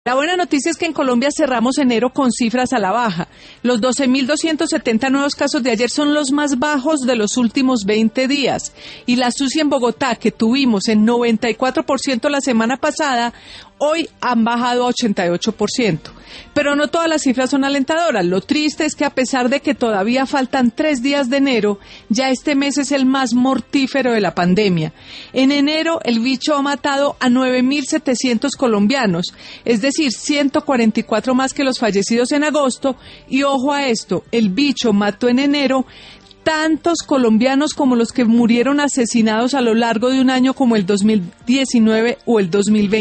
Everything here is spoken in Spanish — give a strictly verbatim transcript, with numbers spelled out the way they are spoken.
La buena noticia es que en Colombia cerramos enero con cifras a la baja. Los doce mil doscientos setenta nuevos casos de ayer son los más bajos de los últimos veinte días. Y la S U S I en Bogotá, que tuvimos en noventa y cuatro por ciento la semana pasada, hoy han bajado a ochenta y ocho por ciento. Pero no todas las cifras son alentadoras. Lo triste es que a pesar de que todavía faltan tres días de enero, ya este mes es el más mortífero de la pandemia. En enero el bicho ha matado a nueve mil setecientos colombianos, es decir, ciento cuarenta y cuatro más que los fallecidos en agosto. Y ojo a esto, el bicho mató en enero tantos colombianos como los que murieron asesinados a lo largo de un año como el dos mil diecinueve o el dos mil veinte.